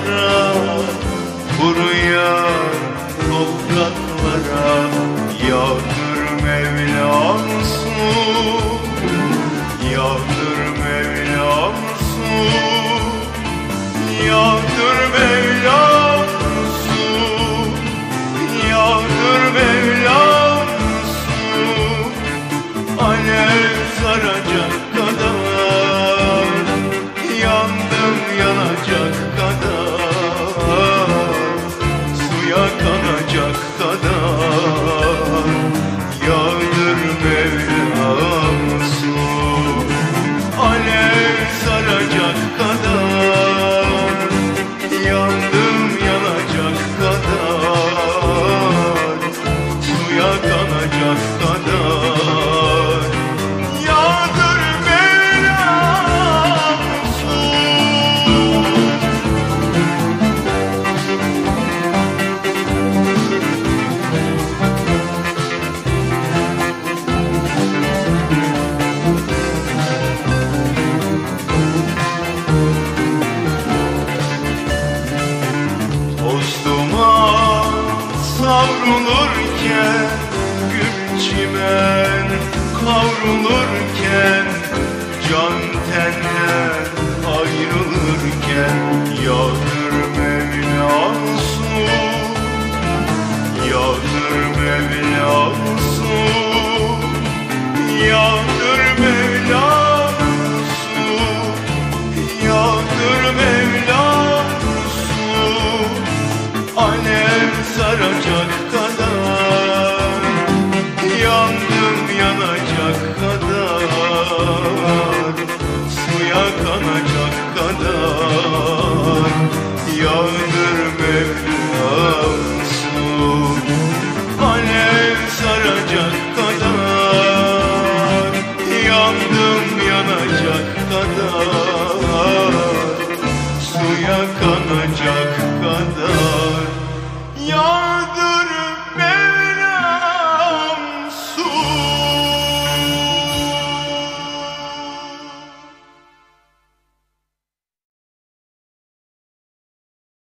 dağlara, kuruyan topraklara yağdır Mevlam su, yağdır Mevlam su, yağdır Mevlam su, yağdır Mevlam su, alev saracak kadar, yandım yanacak kadar, suya kanacak kadar, yağdır Mevlam su, alev saracak kadar, yandım yanacak kadar, suya kanacak kadar, yağdır Mevlam su. Toz duman savrulurken, gül çimen kavrulurken, can tenden ayrılırken yağdır Mevlam su, yağdır Mevlam su, yağdır Mevlam su, yağdır Mevlam su, alev saracak kadar, yandım yanacak kadar, suya kanacak kadar, yağdır Mevlam